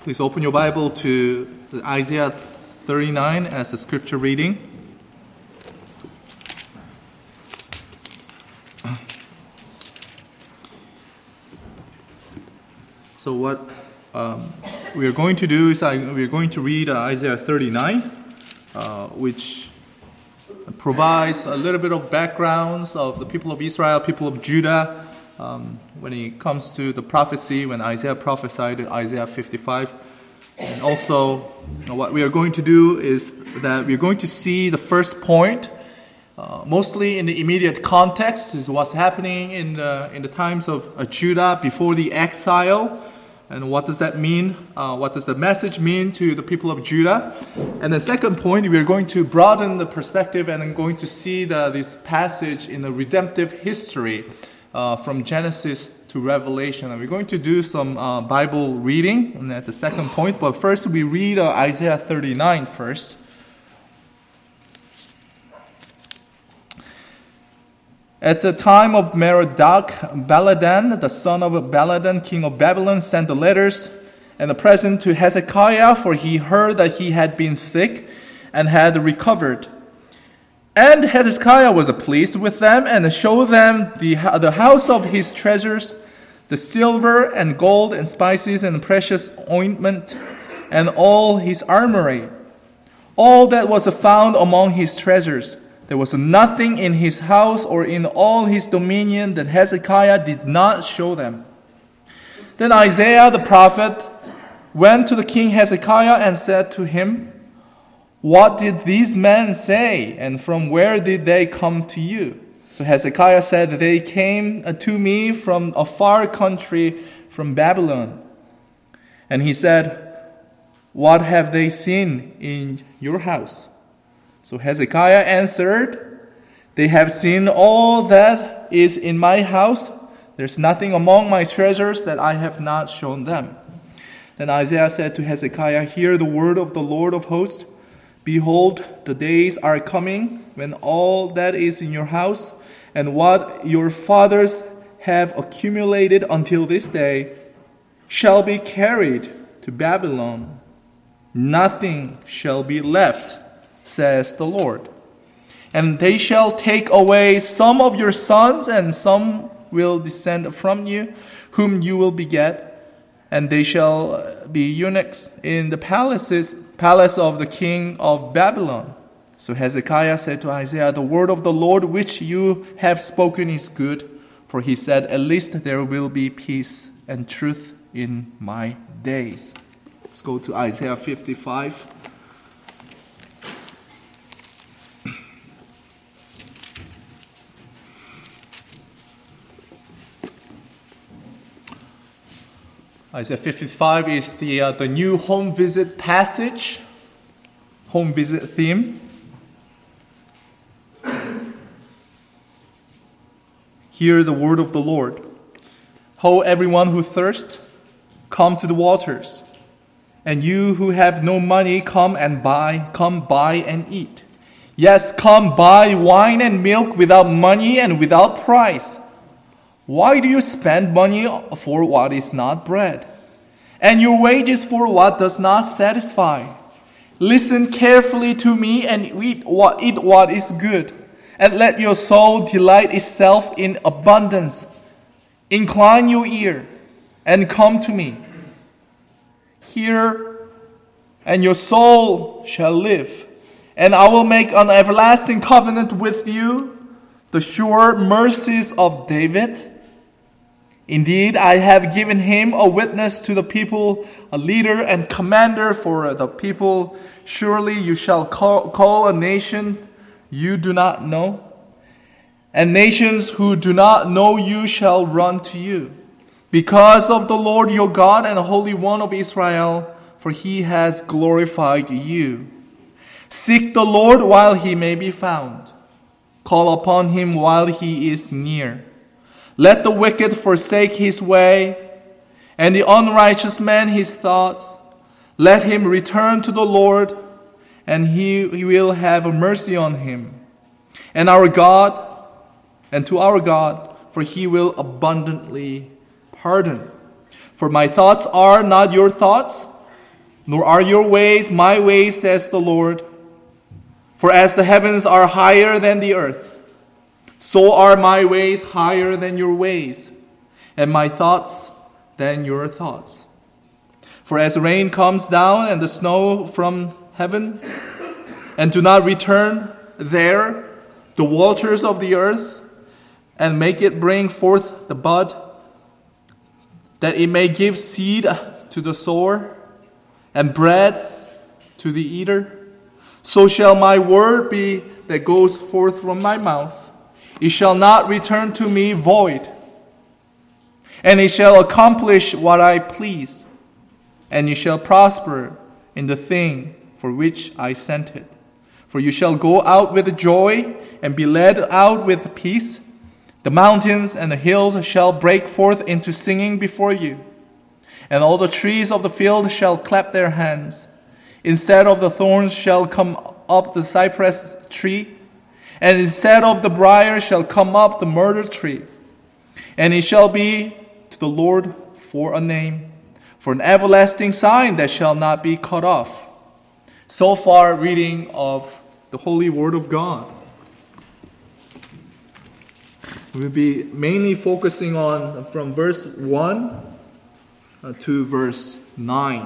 Please open your Bible to Isaiah 39 as a scripture reading. So what we are going to do is we are going to read Isaiah 39, which provides a little bit of backgrounds of the people of Israel, people of Judah, when it comes to the prophecy, when Isaiah prophesied in Isaiah 55. And also, what we are going to do is that we are going to see the first point, mostly in the immediate context, is what's happening in the times of Judah before the exile. And what does that mean? What does the message mean to the people of Judah? And the second point, we are going to broaden the perspective and I'm going to see this passage in the redemptive history from Genesis to Revelation. And we're going to do some Bible reading at the second point. But first, we read Isaiah 39 first. At the time of Merodach, Baladan, the son of Baladan, king of Babylon, sent the letters and the present to Hezekiah, for he heard that he had been sick and had recovered. And Hezekiah was pleased with them and showed them the house of his treasures, the silver and gold and spices and precious ointment, and all his armory, all that was found among his treasures. There was nothing in his house or in all his dominion that Hezekiah did not show them. Then Isaiah the prophet went to the king Hezekiah and said to him, "What did these men say, and from where did they come to you?" So Hezekiah said, "They came to me from a far country, from Babylon." And he said, "What have they seen in your house?" So Hezekiah answered, "They have seen all that is in my house. There's nothing among my treasures that I have not shown them." Then Isaiah said to Hezekiah, "Hear the word of the Lord of hosts. Behold, the days are coming when all that is in your house and what your fathers have accumulated until this day shall be carried to Babylon. Nothing shall be left, says the Lord. And they shall take away some of your sons, and some will descend from you, whom you will beget, and they shall be eunuchs in the palace of the king of Babylon." So Hezekiah said to Isaiah, "The word of the Lord which you have spoken is good." For he said, "At least there will be peace and truth in my days." Let's go to Isaiah 55. Isaiah 55 is the new home visit passage, home visit theme. Hear the word of the Lord. "Ho, everyone who thirsts, come to the waters. And you who have no money, come buy and eat. Yes, come buy wine and milk without money and without price. Why do you spend money for what is not bread, and your wages for what does not satisfy? Listen carefully to me and eat what is good, and let your soul delight itself in abundance. Incline your ear and come to me. Hear, and your soul shall live, and I will make an everlasting covenant with you, the sure mercies of David. Indeed, I have given him a witness to the people, a leader and commander for the people. Surely you shall call a nation you do not know, and nations who do not know you shall run to you, because of the Lord your God and the Holy One of Israel, for he has glorified you. Seek the Lord while he may be found. Call upon him while he is near. Let the wicked forsake his way, and the unrighteous man his thoughts. Let him return to the Lord, and he will have mercy on him. And to our God, for he will abundantly pardon. For my thoughts are not your thoughts, nor are your ways my ways, says the Lord. For as the heavens are higher than the earth, so are my ways higher than your ways, and my thoughts than your thoughts. For as rain comes down and the snow from heaven, and do not return there, the waters of the earth, and make it bring forth the bud, that it may give seed to the sower, and bread to the eater, so shall my word be that goes forth from my mouth. It shall not return to me void, and it shall accomplish what I please, and it shall prosper in the thing for which I sent it. For you shall go out with joy and be led out with peace. The mountains and the hills shall break forth into singing before you, and all the trees of the field shall clap their hands. Instead of the thorns shall come up the cypress tree, and instead of the briar shall come up the myrtle tree. And it shall be to the Lord for a name, for an everlasting sign that shall not be cut off. So far, reading of the Holy Word of God. We'll be mainly focusing on from verse 1 to verse 9.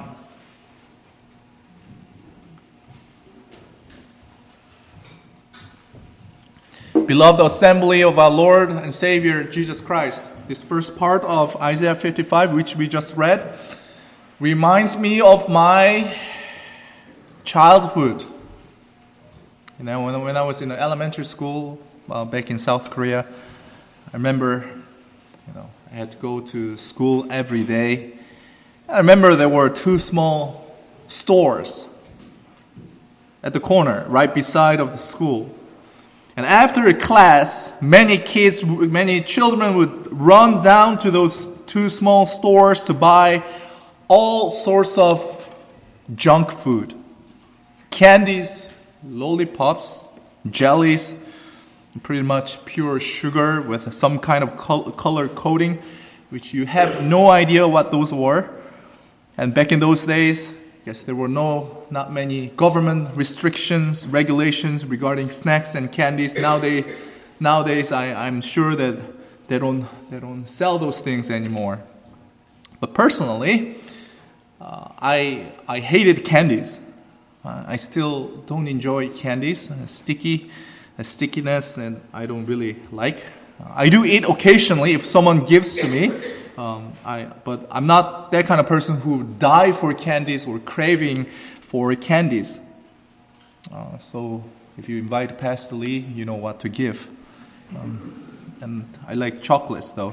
Beloved assembly of our Lord and Savior Jesus Christ, this first part of Isaiah 55, which we just read, reminds me of my childhood. You know, when I was in elementary school back in South Korea, I remember, I had to go to school every day. I remember there were two small stores at the corner, right beside of the school. And after a class, many children would run down to those two small stores to buy all sorts of junk food. Candies, lollipops, jellies, pretty much pure sugar with some kind of color coating, which you have no idea what those were. And back in those days, yes, there were not many government restrictions, regulations regarding snacks and candies. Nowadays, I'm sure that they don't sell those things anymore. But personally, I hated candies. I still don't enjoy candies. Stickiness, and I don't really like. I do eat occasionally if someone gives to me. But I'm not that kind of person who die for candies or craving for candies. So if you invite Pastor Lee, you know what to give. And I like chocolates though.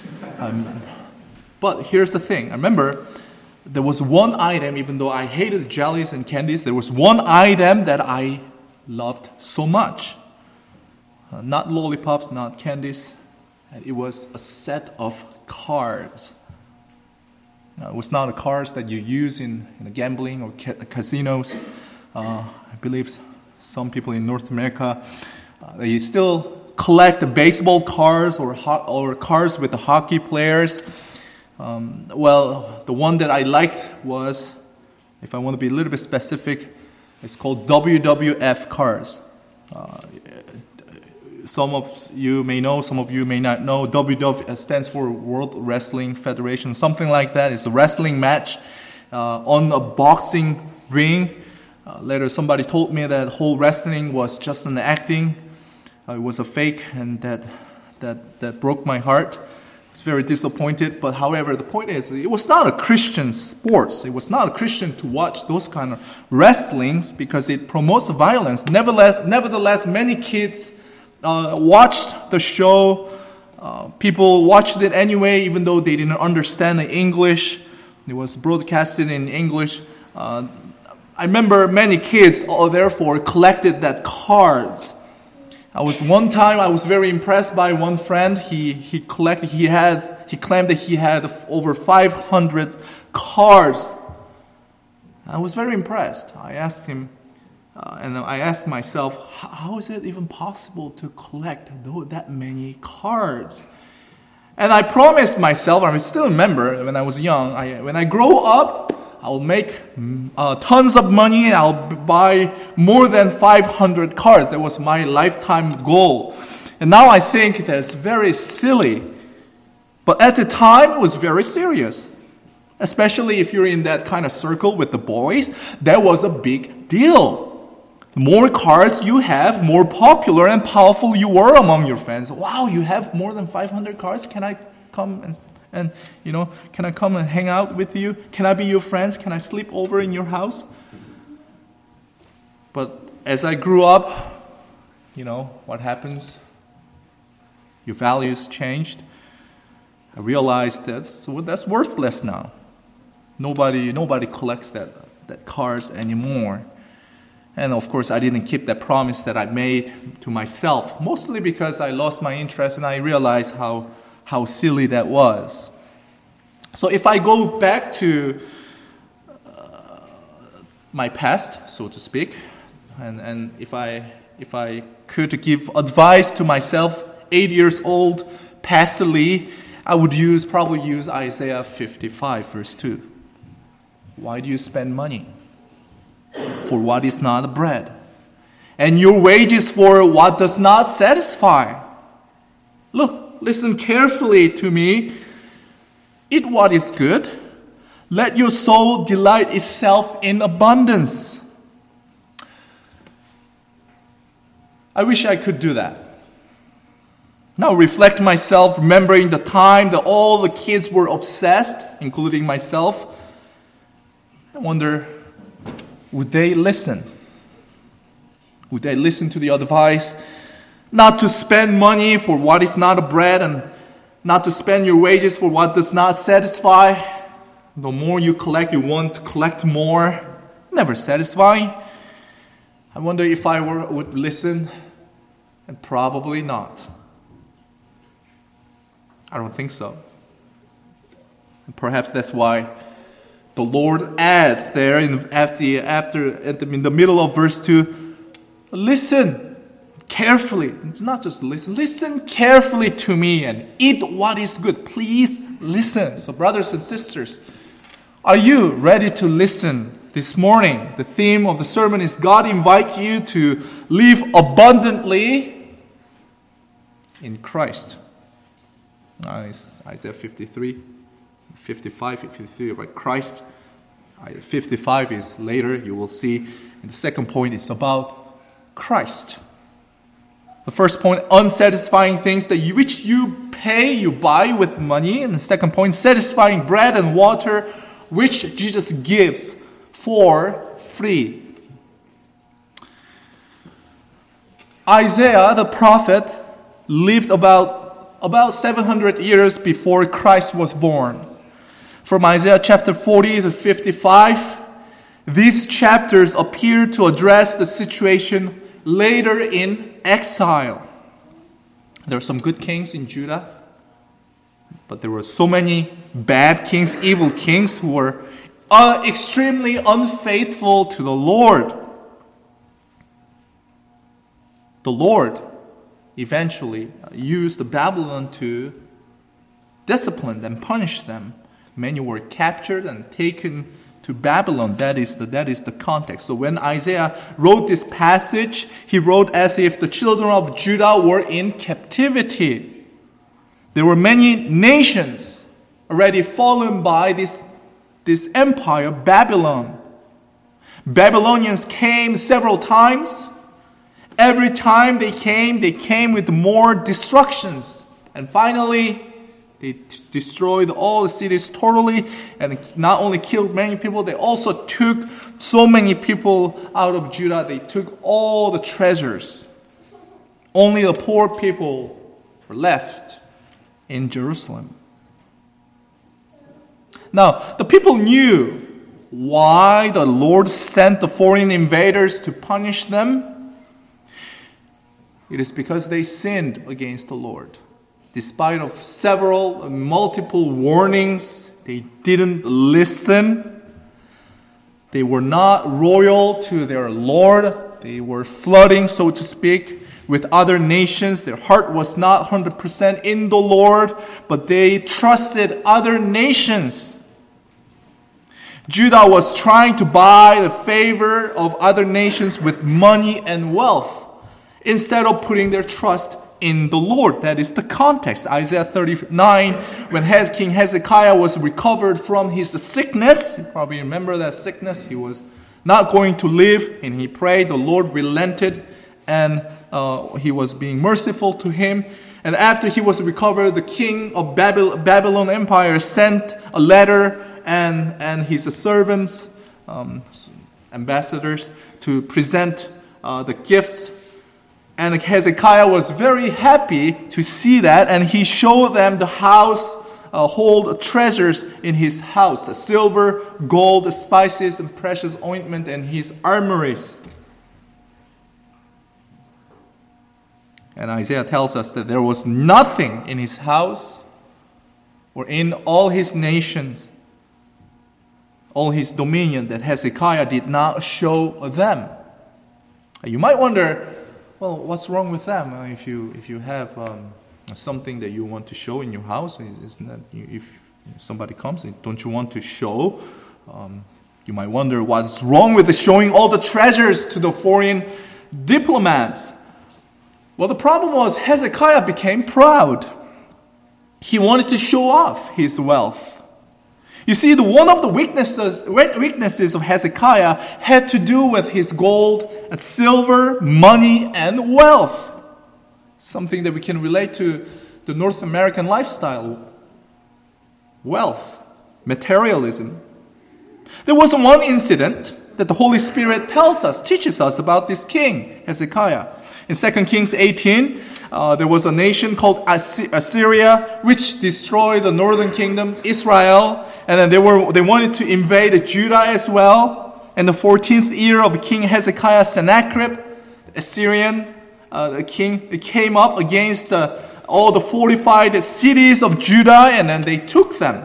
But here's the thing. I remember there was one item, even though I hated jellies and candies, there was one item that I loved so much. Not lollipops, not candies. It was a set of cards. It was not the cards that you use in gambling or casinos. I believe some people in North America, they still collect the baseball cards or cards with the hockey players. Well, the one that I liked was, if I want to be a little bit specific, it's called WWF cards. Some of you may know, some of you may not know. WWF stands for World Wrestling Federation, something like that. It's a wrestling match on a boxing ring. Later, somebody told me that whole wrestling was just an acting. It was a fake, and that broke my heart. I was very disappointed. But however, the point is, it was not a Christian sport. It was not a Christian to watch those kind of wrestlings because it promotes violence. Nevertheless, many kids watched the show. People watched it anyway, even though they didn't understand the English. It was broadcasted in English. I remember many kids, therefore, collected that cards. One time I was very impressed by one friend. He claimed that he had over 500 cards. I was very impressed. I asked him, and I asked myself, how is it even possible to collect that many cards? And I promised myself, I still remember when I was young, when I grow up, I'll make tons of money and I'll buy more than 500 cars. That was my lifetime goal. And now I think that's very silly. But at the time, it was very serious. Especially if you're in that kind of circle with the boys, that was a big deal. The more cars you have, more popular and powerful you were among your friends. Wow, you have more than 500 cars? Can I come and can I come and hang out with you? Can I be your friends? Can I sleep over in your house? But as I grew up, what happens? Your values changed. I realized that's worthless now. Nobody collects that cars anymore. And of course, I didn't keep that promise that I made to myself, mostly because I lost my interest and I realized how silly that was. So if I go back to my past, so to speak, and if I could give advice to myself, 8 years old, Pastor Lee, I would probably use Isaiah 55, verse 2. Why do you spend money for what is not bread, and your wages for what does not satisfy? Look, listen carefully to me. Eat what is good. Let your soul delight itself in abundance. I wish I could do that. Now reflect myself, remembering the time that all the kids were obsessed, including myself. I wonder, would they listen? Would they listen to the advice not to spend money for what is not bread and not to spend your wages for what does not satisfy? The more you collect, you want to collect more. Never satisfying. I wonder if I would listen, and probably not. I don't think so. And perhaps that's why the Lord adds there in the middle of verse 2, listen carefully. It's not just listen carefully to me and eat what is good. Please listen. So brothers and sisters, are you ready to listen this morning? The theme of the sermon is God invites you to live abundantly in Christ. It's Isaiah 55, 53 about Christ. 55 is later, you will see. And the second point is about Christ. The first point, unsatisfying things which you buy with money. And the second point, satisfying bread and water, which Jesus gives for free. Isaiah, the prophet, lived about 700 years before Christ was born. From Isaiah chapter 40 to 55, these chapters appear to address the situation later in exile. There were some good kings in Judah, but there were so many bad kings, evil kings who were extremely unfaithful to the Lord. The Lord eventually used Babylon to discipline them, punish them. Many were captured and taken to Babylon. That is the context. So when Isaiah wrote this passage, he wrote as if the children of Judah were in captivity. There were many nations already fallen by this empire, Babylon. Babylonians came several times. Every time they came with more destructions. And finally, they destroyed all the cities totally, and not only killed many people, they also took so many people out of Judah. They took all the treasures. Only the poor people were left in Jerusalem. Now, the people knew why the Lord sent the foreign invaders to punish them. It is because they sinned against the Lord. Despite of multiple warnings, they didn't listen. They were not loyal to their Lord. They were flooding, so to speak, with other nations. Their heart was not 100% in the Lord, but they trusted other nations. Judah was trying to buy the favor of other nations with money and wealth instead of putting their trust in the Lord. That is the context. Isaiah 39, when King Hezekiah was recovered from his sickness, you probably remember that sickness, he was not going to live, and he prayed, the Lord relented, and he was being merciful to him. And after he was recovered, the king of Babylon Empire sent a letter and his servants, ambassadors, to present the gifts. And Hezekiah was very happy to see that, and he showed them the household treasures in his house, the silver, gold, spices, and precious ointment, and his armories. And Isaiah tells us that there was nothing in his house or in all his nations, all his dominion, that Hezekiah did not show them. You might wonder, well, what's wrong with them? If you have something that you want to show in your house, isn't that, if somebody comes, don't you want to show? You might wonder what's wrong with showing all the treasures to the foreign diplomats. Well, the problem was Hezekiah became proud. He wanted to show off his wealth. You see, one of the weaknesses of Hezekiah had to do with his gold and silver, money, and wealth. Something that we can relate to the North American lifestyle. Wealth, materialism. There was one incident that the Holy Spirit teaches us about this king, Hezekiah. In 2 Kings 18, there was a nation called Assyria, which destroyed the northern kingdom, Israel, and then they wanted to invade Judah as well. In the 14th year of King Hezekiah, Sennacherib, the Assyrian king, came up against all the fortified cities of Judah, and then they took them.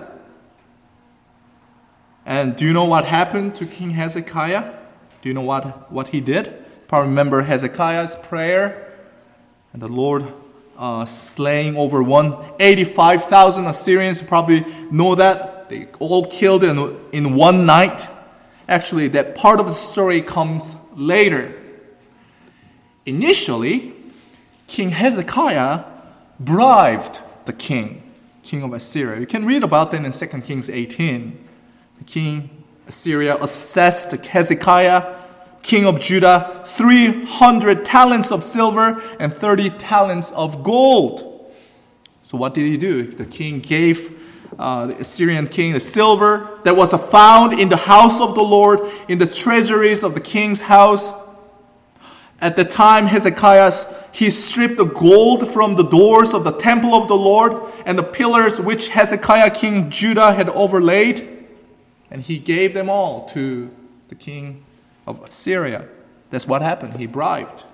And do you know what happened to King Hezekiah? Do you know what he did? Probably remember Hezekiah's prayer, and the Lord slaying over 185,000 Assyrians. Probably know that they all killed in one night. Actually, that part of the story comes later. Initially, King Hezekiah bribed the king of Assyria. You can read about that in 2 Kings 18. The king of Assyria assessed Hezekiah, king of Judah, 300 talents of silver and 30 talents of gold. So what did he do? The king gave the Assyrian king the silver that was found in the house of the Lord, in the treasuries of the king's house. At the time, he stripped the gold from the doors of the temple of the Lord and the pillars which Hezekiah, king of Judah, had overlaid. And he gave them all to the king of Assyria. That's what happened. He bribed.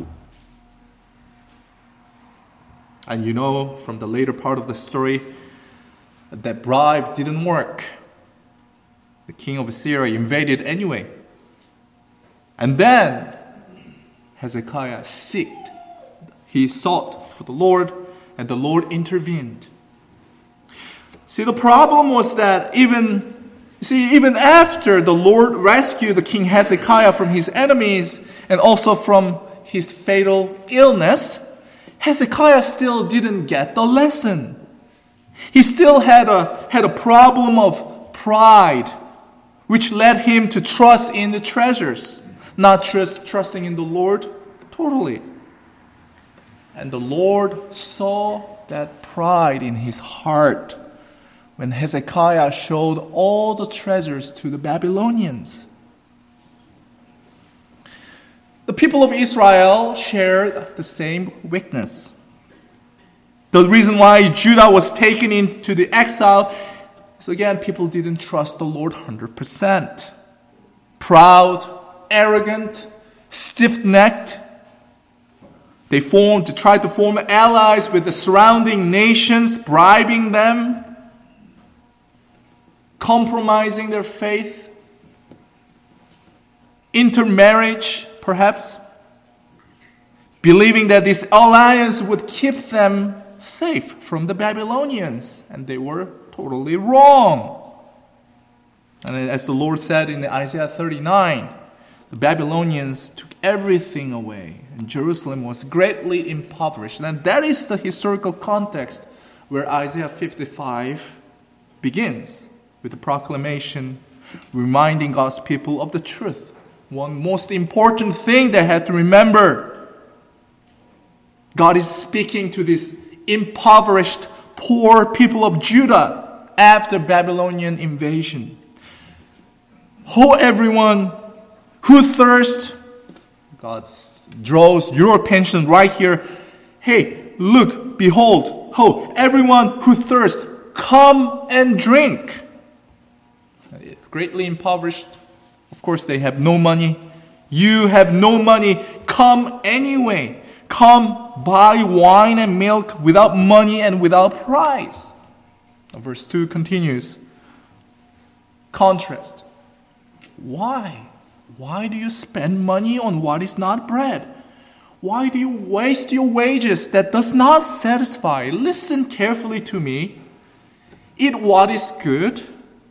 And you know from the later part of the story that bribe didn't work. The king of Assyria invaded anyway. And then Hezekiah seeked. He sought for the Lord, and the Lord intervened. See, the problem was that even after the Lord rescued the king Hezekiah from his enemies and also from his fatal illness, Hezekiah still didn't get the lesson. He still had a problem of pride, which led him to trust in the treasures, not just trusting in the Lord totally. And the Lord saw that pride in his heart when Hezekiah showed all the treasures to the Babylonians. The people of Israel shared the same weakness. The reason why Judah was taken into the exile is, again, people didn't trust the Lord 100%. Proud, arrogant, stiff-necked. They tried to form allies with the surrounding nations, bribing them, compromising their faith, intermarriage, perhaps, believing that this alliance would keep them safe from the Babylonians, and they were totally wrong. And as the Lord said in Isaiah 39, the Babylonians took everything away, and Jerusalem was greatly impoverished. And that is the historical context where Isaiah 55 begins, with the proclamation reminding God's people of the truth. One most important thing they had to remember: God is speaking to this impoverished, poor people of Judah after Babylonian invasion. Ho, everyone who thirsts, God draws your attention right here. Hey, look, behold, ho, everyone who thirsts, come and drink. Greatly impoverished. Of course, they have no money. You have no money. Come anyway. Come buy wine and milk without money and without price. Verse 2 continues. Contrast. Why? Why do you spend money on what is not bread? Why do you waste your wages that does not satisfy? Listen carefully to me. Eat what is good.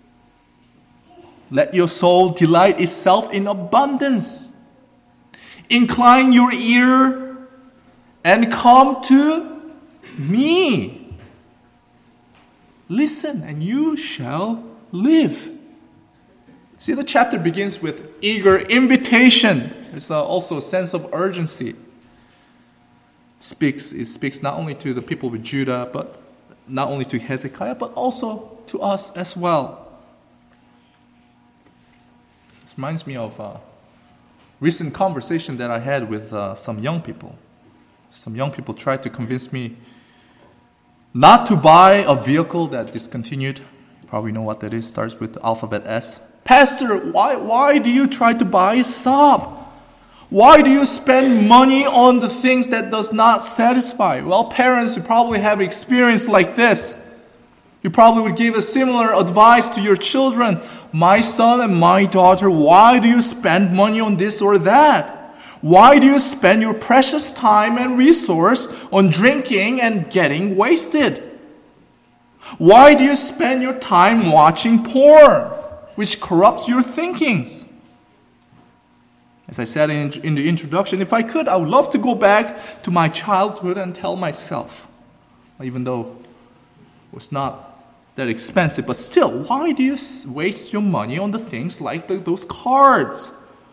Let your soul delight itself in abundance. Incline your ear and come to me. Listen, and you shall live. See, the chapter begins with eager invitation. There's also a sense of urgency. It speaks not only to the people of Judah, but not only to Hezekiah, but also to us as well. This reminds me of a recent conversation that I had with some young people. Some young people tried to convince me not to buy a vehicle that discontinued. You probably know what that is. Starts with the alphabet S. Pastor, why do you try to buy a Saab? Why do you spend money on the things that does not satisfy? Well, parents, you probably have experience like this. You probably would give a similar advice to your children. My son and my daughter, why do you spend money on this or that? Why do you spend your precious time and resource on drinking and getting wasted? Why do you spend your time watching porn, which corrupts your thinkings? As I said in the introduction, if I could, I would love to go back to my childhood and tell myself, even though it was not that expensive, but still, why do you waste your money on the things like those cards?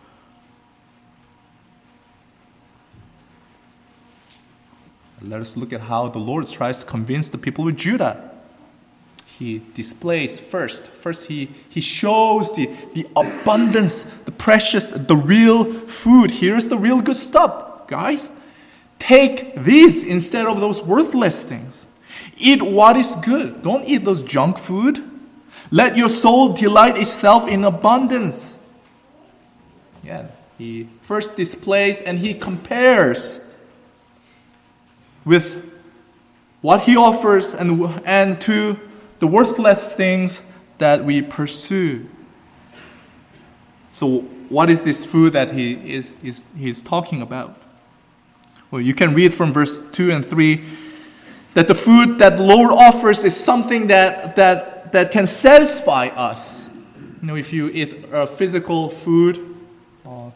Let us look at how the Lord tries to convince the people of Judah. He displays first he shows the abundance, the precious, the real food. Here's the real good stuff, guys. Take these instead of those worthless things. Eat what is good. Don't eat those junk food. Let your soul delight itself in abundance. Yeah, he first displays and he compares with what he offers and to the worthless things that we pursue. So what is this food that he's talking about? Well, you can read from verse 2 and 3 that the food that the Lord offers is something that can satisfy us. You know, if you eat physical food, no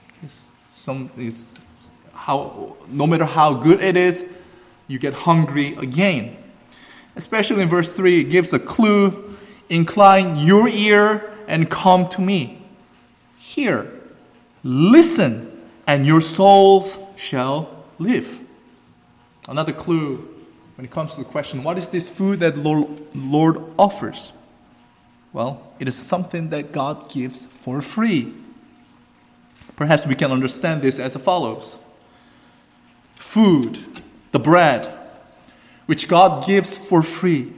matter how good it is, you get hungry again. Especially in verse 3, it gives a clue. Incline your ear and come to me. Hear, listen, and your souls shall live. Another clue when it comes to the question, what is this food that the Lord offers? Well, it is something that God gives for free. Perhaps we can understand this as follows. Food, the bread, which God gives for free.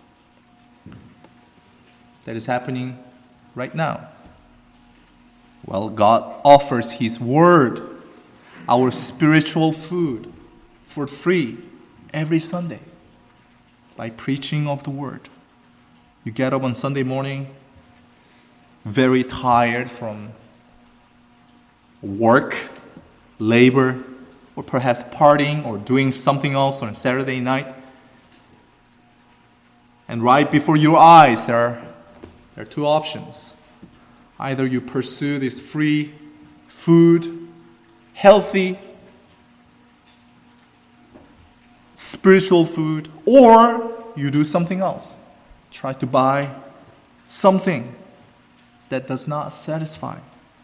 That is happening right now. Well, God offers His Word, our spiritual food, for free every Sunday by preaching of the Word. You get up on Sunday morning, very tired from work, labor, or perhaps partying or doing something else on Saturday night. And right before your eyes, there There are two options. Either you pursue this free food, healthy, spiritual food, or you do something else. Try to buy something that does not satisfy.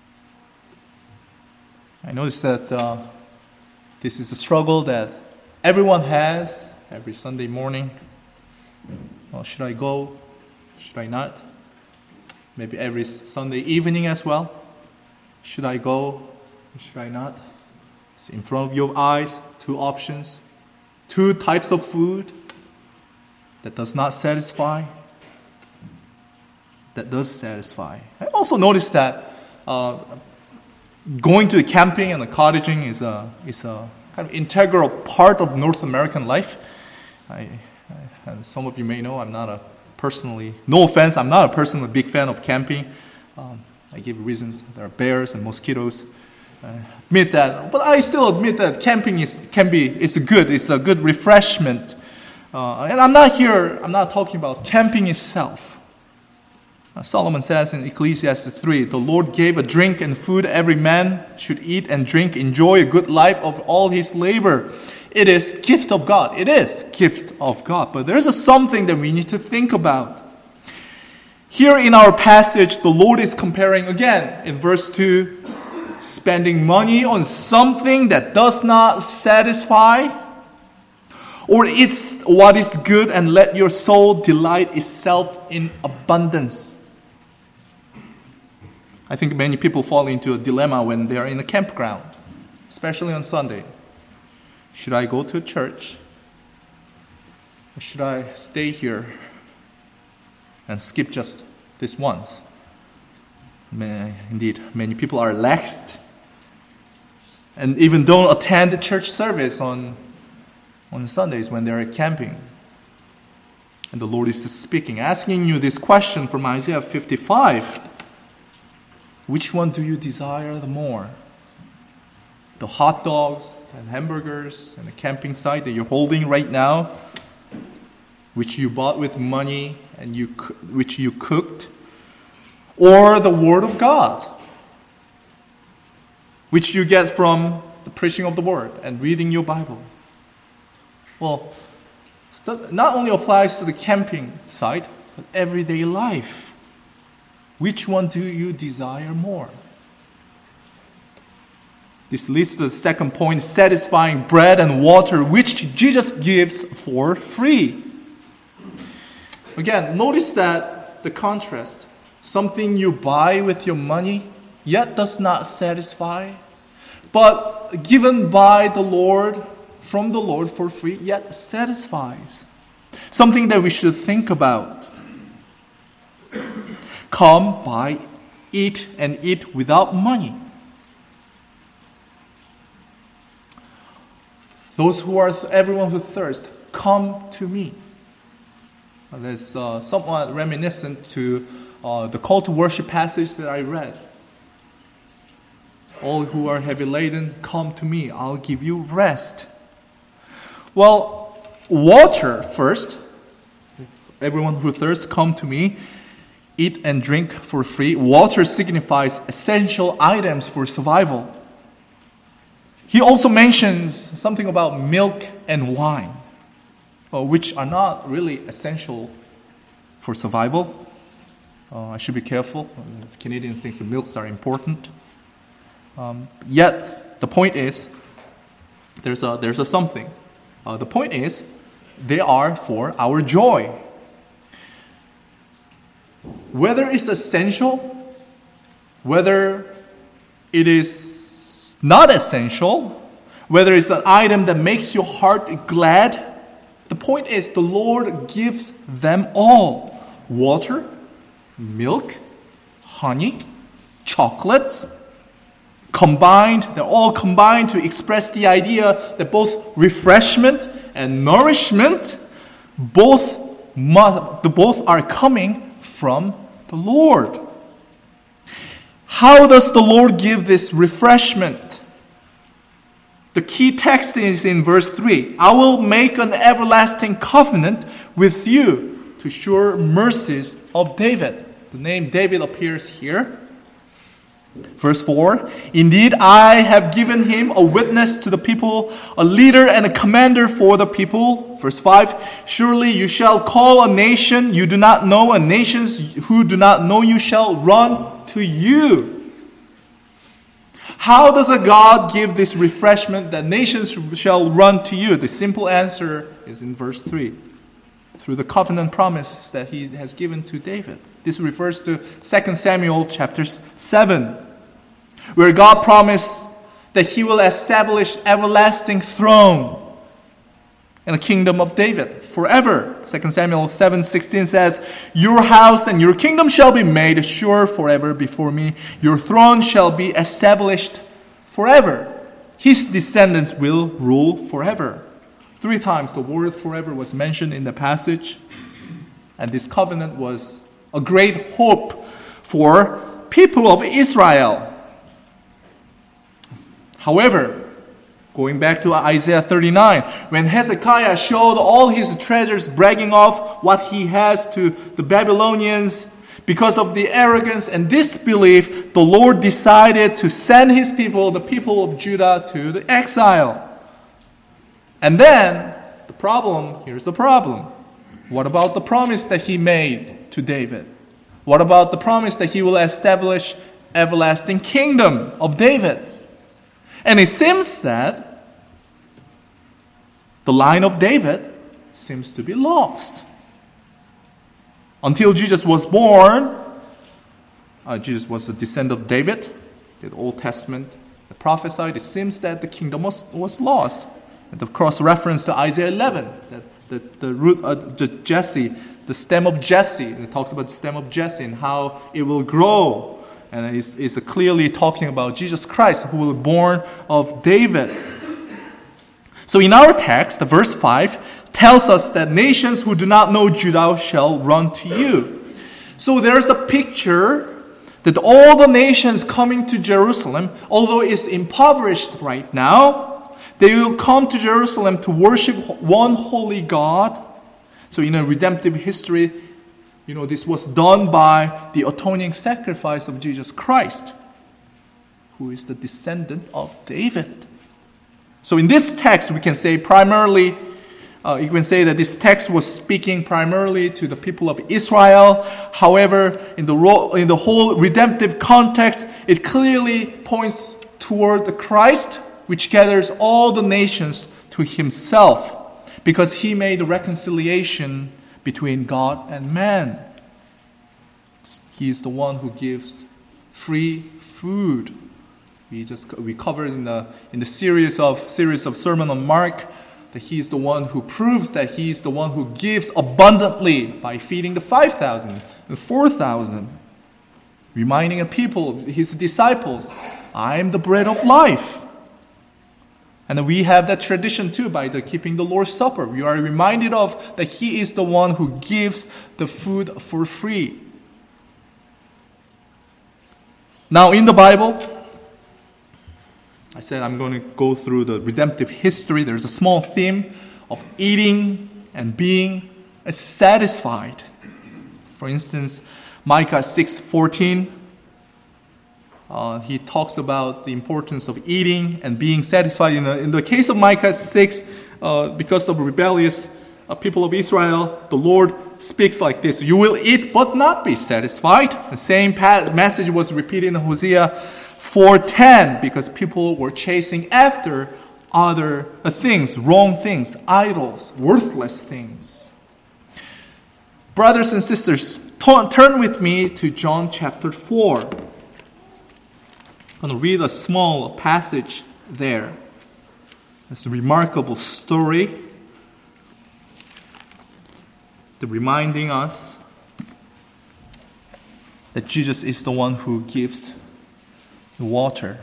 I notice that this is a struggle that everyone has every Sunday morning. Well, should I go? Should I not? Maybe every Sunday evening as well. Should I go? Should I not? It's in front of your eyes, two options, two types of food that does not satisfy, that does satisfy. I also noticed that going to camping and cottaging is a kind of integral part of North American life. And some of you may know I'm not a personally big fan of camping. I give reasons. There are bears and mosquitoes. Admit that, but I still admit that camping is a good refreshment. And I'm not talking about camping itself. Solomon says in Ecclesiastes 3, the Lord gave a drink and food every man should eat and drink, enjoy a good life of all his labor. It is gift of God. It is gift of God. But there's something that we need to think about. Here in our passage, the Lord is comparing again in verse 2, spending money on something that does not satisfy, or it's what is good, and let your soul delight itself in abundance. I think many people fall into a dilemma when they are in a campground, especially on Sunday. Should I go to church? Or should I stay here and skip just this once? Indeed, many people are laxed and even don't attend the church service on Sundays when they're camping. And the Lord is speaking, asking you this question from Isaiah 55. Which one do you desire the more? The hot dogs and hamburgers and the camping site that you're holding right now, which you bought with money and which you cooked, or the Word of God, which you get from the preaching of the Word and reading your Bible? Well, not only applies to the camping site, but everyday life. Which one do you desire more? This leads to the second point, satisfying bread and water, which Jesus gives for free. Again, notice that the contrast. Something you buy with your money, yet does not satisfy, but given by the Lord, from the Lord for free, yet satisfies. Something that we should think about. Come, buy, eat, and eat without money. Everyone who thirsts, come to me. That's somewhat reminiscent to the call to worship passage that I read. All who are heavy laden, come to me. I'll give you rest. Well, water first. Everyone who thirsts, come to me. Eat and drink for free. Water signifies essential items for survival. He also mentions something about milk and wine, which are not really essential for survival. I should be careful. Canadian thinks the milks are important. Yet, the point is, there's a something. The point is, they are for our joy. Whether it's essential, whether it is not essential, whether it's an item that makes your heart glad, the point is the Lord gives them all. Water, milk, honey, chocolate, they're all combined to express the idea that both refreshment and nourishment, both are coming from the Lord. How does the Lord give this refreshment? The key text is in verse 3. I will make an everlasting covenant with you to sure mercies of David. The name David appears here. Verse 4, indeed, I have given him a witness to the people, a leader and a commander for the people. Verse 5, surely you shall call a nation you do not know, and nations who do not know you shall run to you. How does a God give this refreshment that nations shall run to you? The simple answer is in verse 3, through the covenant promise that he has given to David. This refers to 2 Samuel chapter 7, where God promised that he will establish everlasting throne in the kingdom of David forever. 2 Samuel 7:16 says, your house and your kingdom shall be made sure forever before me. Your throne shall be established forever. His descendants will rule forever. 3 times the word forever was mentioned in the passage. And this covenant was a great hope for people of Israel. However, going back to Isaiah 39, when Hezekiah showed all his treasures, bragging off what he has to the Babylonians, because of the arrogance and disbelief, the Lord decided to send his people, the people of Judah, to the exile. And then, here's the problem. What about the promise that he made to David? What about the promise that he will establish everlasting kingdom of David? And it seems that the line of David seems to be lost. Until Jesus was born, Jesus was a descendant of David. The Old Testament prophesied, it seems that the kingdom was lost. And the cross-reference to Isaiah 11, that the root of Jesse, the stem of Jesse, it talks about the stem of Jesse and how it will grow. And it's clearly talking about Jesus Christ, who will be born of David. So in our text, verse 5 tells us that nations who do not know Judah shall run to you. So there's a picture that all the nations coming to Jerusalem, although it's impoverished right now, they will come to Jerusalem to worship one holy God. So in a redemptive history, this was done by the atoning sacrifice of Jesus Christ, who is the descendant of David. So in this text, we can say that this text was speaking primarily to the people of Israel. However, in the whole redemptive context, it clearly points toward the Christ, which gathers all the nations to himself, because he made a reconciliation between God and man. He is the one who gives free food. We covered in the series of sermon on Mark that he is the one who proves that he is the one who gives abundantly by feeding the 5,000 and 4,000, reminding the people, his disciples, I am the bread of life. And we have that tradition too by keeping the Lord's Supper. We are reminded of that he is the one who gives the food for free. Now in the Bible, I said I'm going to go through the redemptive history. There's a small theme of eating and being satisfied. For instance, Micah 6:14. He talks about the importance of eating and being satisfied. In the case of Micah 6, because of rebellious people of Israel, the Lord speaks like this: you will eat but not be satisfied. The same message was repeated in Hosea 4:10, because people were chasing after other things, wrong things, idols, worthless things. Brothers and sisters, turn with me to John chapter 4. I'm going to read a small passage there. It's a remarkable story, reminding us that Jesus is the one who gives the water.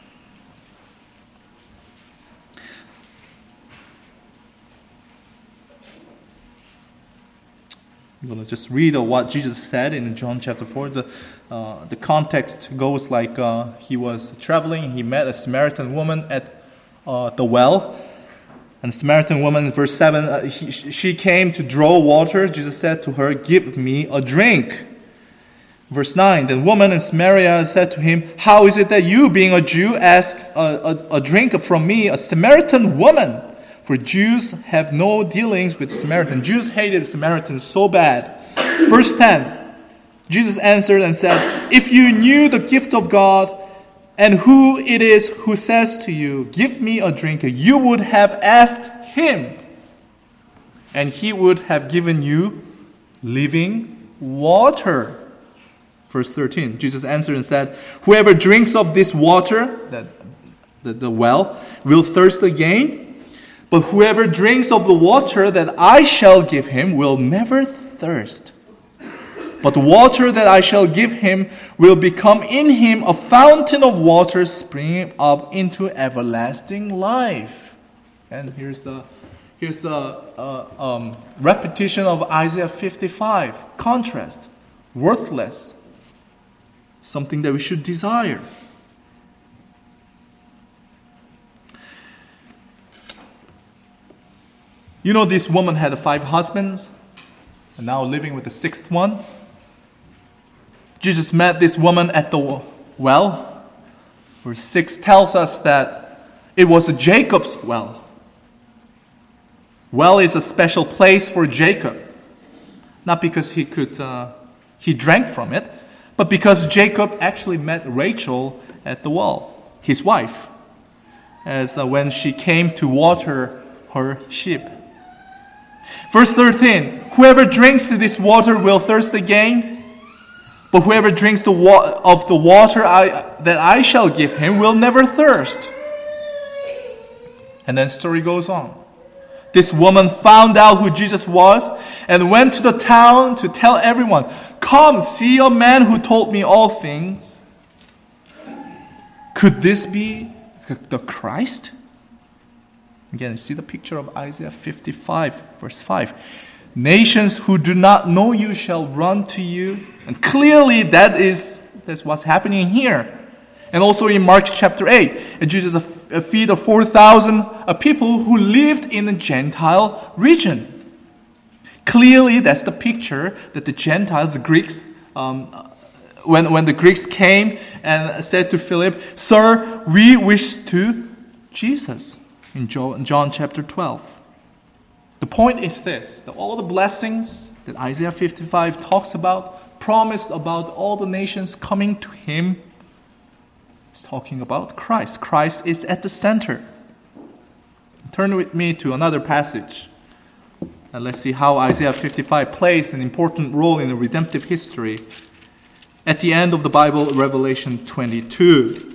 I'm going to just read what Jesus said in John chapter 4. The context goes like he was traveling. He met a Samaritan woman at the well. And the Samaritan woman, verse 7, she came to draw water. Jesus said to her, give me a drink. Verse 9, the woman in Samaria said to him, "How is it that you, being a Jew, ask a drink from me, a Samaritan woman? For Jews have no dealings with Samaritans." Jews hated Samaritans so bad. Verse 10, Jesus answered and said, "If you knew the gift of God and who it is who says to you, 'Give me a drink,' you would have asked him, and he would have given you living water." Verse 13, Jesus answered and said, "Whoever drinks of this water," the well, "will thirst again. But whoever drinks of the water that I shall give him will never thirst. But the water that I shall give him will become in him a fountain of water springing up into everlasting life." And here's the repetition of Isaiah 55. Contrast. Worthless. Something that we should desire. You know, this woman had 5 husbands and now living with the 6th one. Jesus met this woman at the well. Verse 6 tells us that it was Jacob's well. Well is a special place for Jacob. Not because he drank from it, but because Jacob actually met Rachel at the well, his wife, as when she came to water her sheep. Verse 13, "Whoever drinks this water will thirst again, but whoever drinks of the water that I shall give him will never thirst." And then the story goes on. This woman found out who Jesus was and went to the town to tell everyone, "Come, see a man who told me all things." Could this be the Christ? Again, you see the picture of Isaiah 55, verse 5. "Nations who do not know you shall run to you." And clearly that's what's happening here. And also in Mark chapter 8, Jesus feed 4,000 people who lived in the Gentile region. Clearly, that's the picture that the Gentiles, the Greeks, when the Greeks came and said to Philip, "Sir, we wish to Jesus," in John chapter 12. The point is this, that all the blessings that Isaiah 55 talks about, promise about all the nations coming to him, is talking about Christ. Christ is at the center. Turn with me to another passage. And let's see how Isaiah 55 plays an important role in the redemptive history. At the end of the Bible, Revelation 22.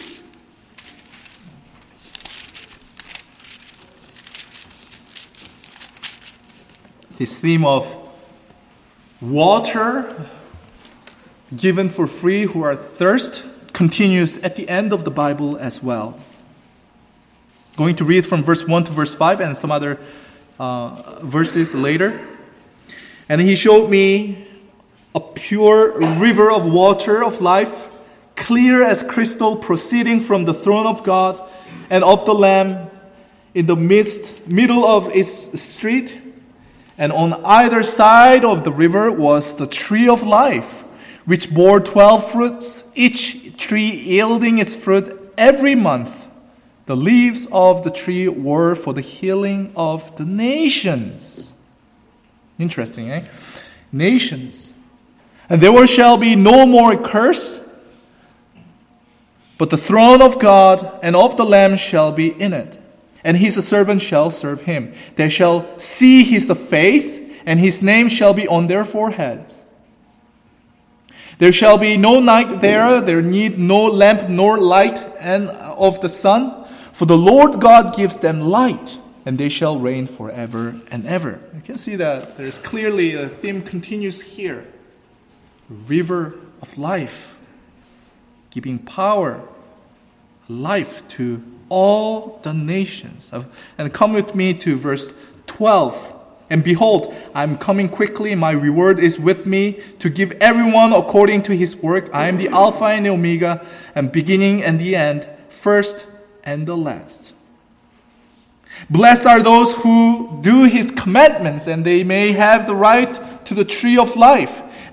This theme of water given for free who are thirst continues at the end of the Bible as well. Going to read from verse 1 to verse 5 and some other verses later. "And he showed me a pure river of water of life, clear as crystal, proceeding from the throne of God and of the Lamb in the middle of its street. And on either side of the river was the tree of life, which bore 12 fruits, each tree yielding its fruit every month. The leaves of the tree were for the healing of the nations." Interesting, eh? Nations. "And there shall be no more curse, but the throne of God and of the Lamb shall be in it, and his servants shall serve him. They shall see his face, and his name shall be on their foreheads. There shall be no night there need no lamp nor light and of the sun, for the Lord God gives them light, and they shall reign forever and ever." You can see that there's clearly a theme continues here. River of life, giving power, life to all the nations. And come with me to verse 12. "And behold, I am coming quickly, my reward is with me, to give everyone according to his work. I am the Alpha and the Omega, and beginning and the end, first and the last. Blessed are those who do his commandments, and they may have the right to the tree of life,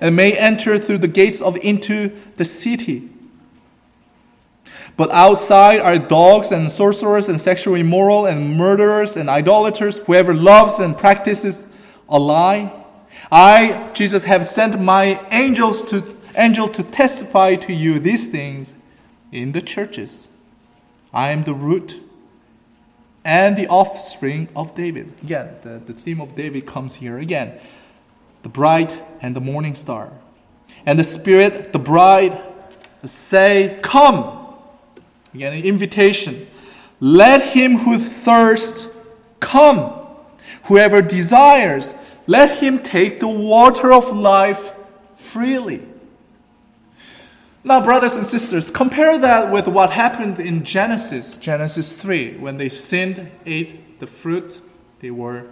and may enter through the gates into the city. But outside are dogs and sorcerers and sexually immoral and murderers and idolaters, whoever loves and practices a lie. I, Jesus, have sent my angel to testify to you these things in the churches. I am the root and the offspring of David. Again, the theme of David comes here again. The bride and the morning star. And the Spirit, the bride, say, come. Again, an invitation. Let him who thirsts come. Whoever desires, let him take the water of life freely. Now, brothers and sisters, compare that with what happened in Genesis 3. When they sinned, ate the fruit, they were,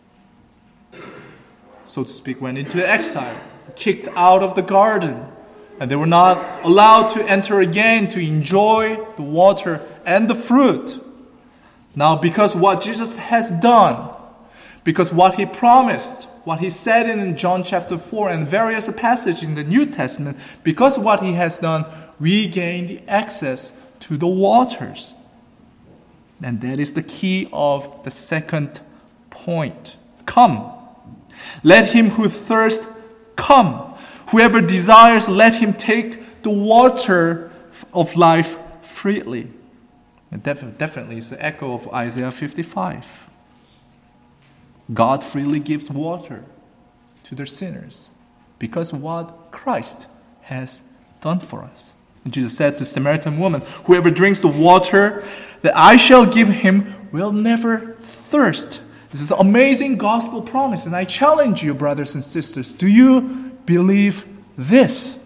so to speak, went into exile, kicked out of the garden. And they were not allowed to enter again to enjoy the water and the fruit. Now, because what Jesus has done, because what he promised, what he said in John chapter 4 and various passages in the New Testament, because what he has done, we gain the access to the waters. And that is the key of the second point. Come. Let him who thirsts come. Whoever desires, let him take the water of life freely. And definitely it's the echo of Isaiah 55. God freely gives water to their sinners because of what Christ has done for us. And Jesus said to the Samaritan woman, whoever drinks the water that I shall give him will never thirst. This is an amazing gospel promise. And I challenge you, brothers and sisters, do you believe this?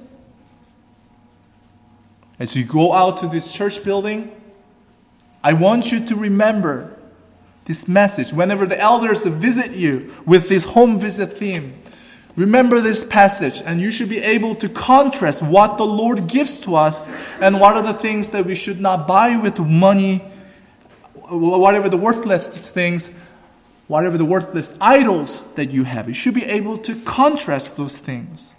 As you go out to this church building, I want you to remember this message. Whenever the elders visit you with this home visit theme, remember this passage, and you should be able to contrast what the Lord gives to us and what are the things that we should not buy with money, whatever the worthless things, whatever the worthless idols that you have. You should be able to contrast those things.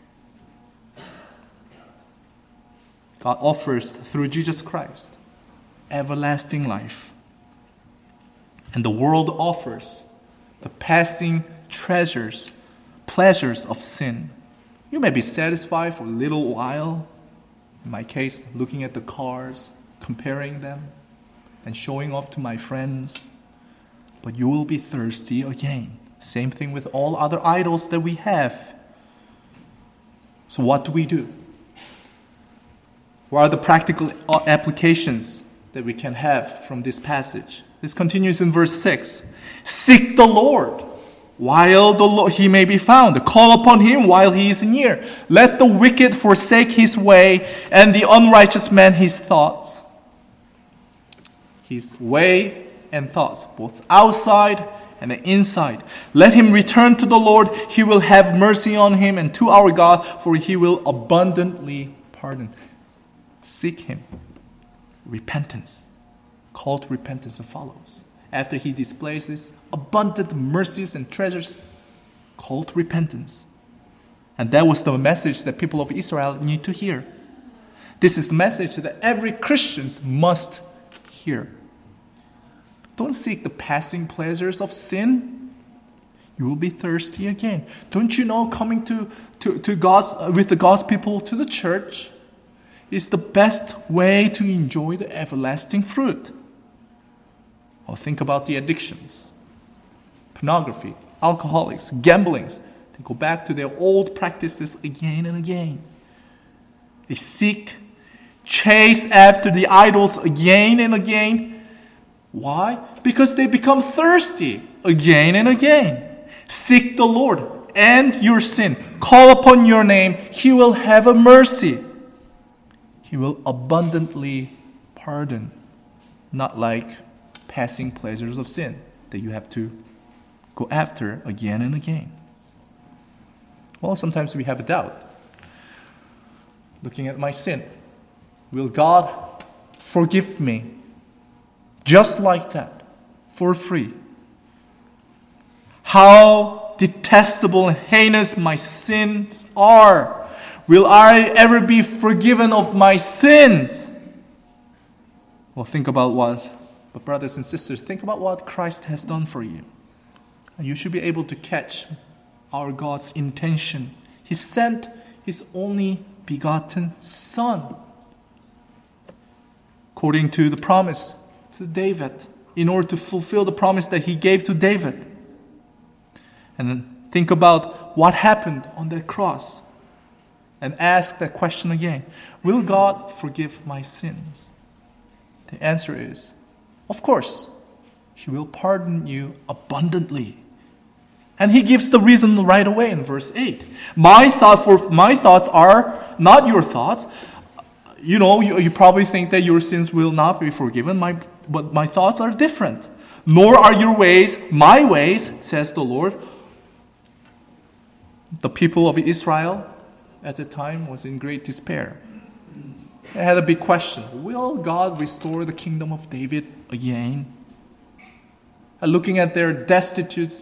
God offers through Jesus Christ everlasting life. And the world offers the passing pleasures of sin. You may be satisfied for a little while. In my case, looking at the cars, comparing them, and showing off to my friends. But you will be thirsty again. Same thing with all other idols that we have. So what do? What are the practical applications that we can have from this passage? This continues in verse 6. Seek the Lord while he may be found. Call upon him while he is near. Let the wicked forsake his way and the unrighteous man his thoughts. His way and thoughts, both outside and inside. Let him return to the Lord. He will have mercy on him, and to our God, for he will abundantly pardon. Seek him. Repentance. Call to repentance follows. After he displays his abundant mercies and treasures, call to repentance. And that was the message that people of Israel need to hear. This is the message that every Christian must hear. Don't seek the passing pleasures of sin. You will be thirsty again. Don't you know coming to God with the God's people to the church is the best way to enjoy the everlasting fruit? Or think about the addictions. Pornography, alcoholics, gamblings. They go back to their old practices again and again. They chase after the idols again and again. Why? Because they become thirsty again and again. Seek the Lord and your sin. Call upon your name. He will have a mercy. He will abundantly pardon. Not like passing pleasures of sin that you have to go after again and again. Well, sometimes we have a doubt. Looking at my sin, will God forgive me just like that, for free? How detestable and heinous my sins are. Will I ever be forgiven of my sins? Well, but brothers and sisters, think about what Christ has done for you. And you should be able to catch our God's intention. He sent His only begotten Son, according to the promise to David, in order to fulfill the promise that He gave to David. And then think about what happened on that cross and ask that question again. Will God forgive my sins? The answer is, of course, He will pardon you abundantly. And He gives the reason right away in verse 8. My thoughts are not your thoughts. You probably think that your sins will not be forgiven, but my thoughts are different. Nor are your ways my ways, says the Lord. The people of Israel at the time was in great despair. They had a big question. Will God restore the kingdom of David again? And looking at their destitute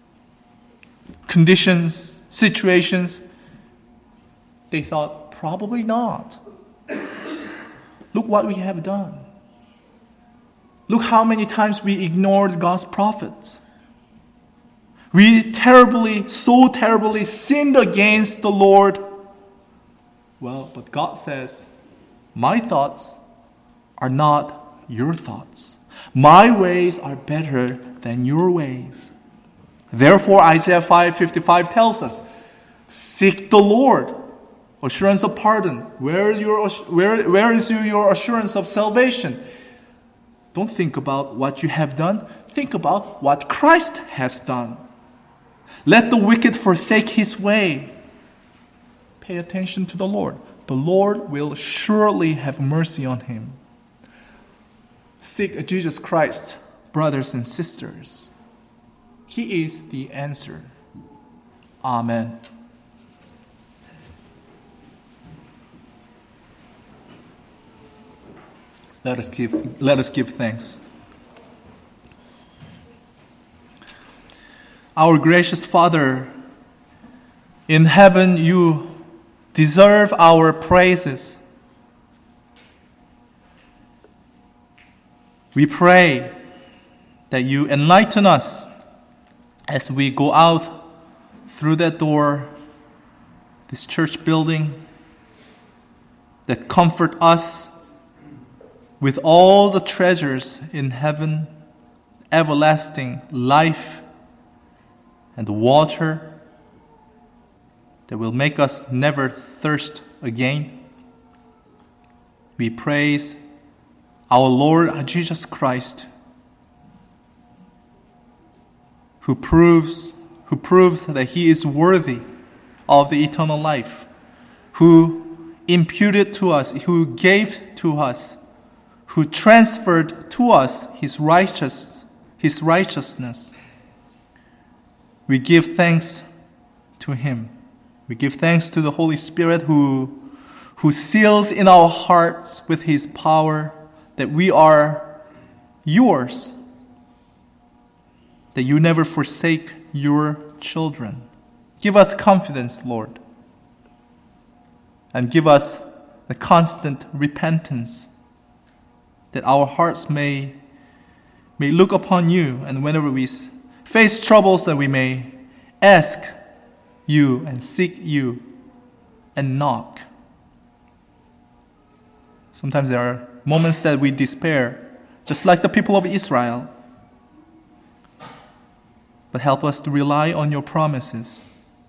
conditions, situations, they thought, probably not. Look what we have done. Look how many times we ignored God's prophets. We so terribly sinned against the Lord. Well, but God says, my thoughts are not your thoughts. My ways are better than your ways. Therefore, Isaiah 5:55 tells us, seek the Lord. Assurance of pardon. Where is your assurance of salvation? Don't think about what you have done. Think about what Christ has done. Let the wicked forsake his way. Pay attention to the Lord. The Lord will surely have mercy on him. Seek Jesus Christ, brothers and sisters. He is the answer. Amen. Let us give thanks. Our gracious Father, in heaven you deserve our praises. We pray that you enlighten us as we go out through that door, this church building, that comfort us with all the treasures in heaven, everlasting life and water that will make us never thirst again. We praise our Lord Jesus Christ, who proves that He is worthy of the eternal life, who imputed to us, who gave to us, who transferred to us His righteousness. We give thanks to Him. We give thanks to the Holy Spirit who seals in our hearts with His power that we are yours, that you never forsake your children. Give us confidence, Lord, and give us the constant repentance, that our hearts may look upon you, and whenever we face troubles, that we may ask you and seek you and knock. Sometimes there are moments that we despair, just like the people of Israel. But help us to rely on your promises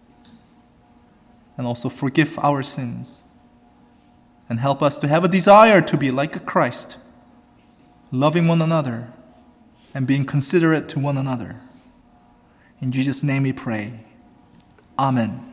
and also forgive our sins. And help us to have a desire to be like Christ, loving one another and being considerate to one another. In Jesus' name we pray. Amen.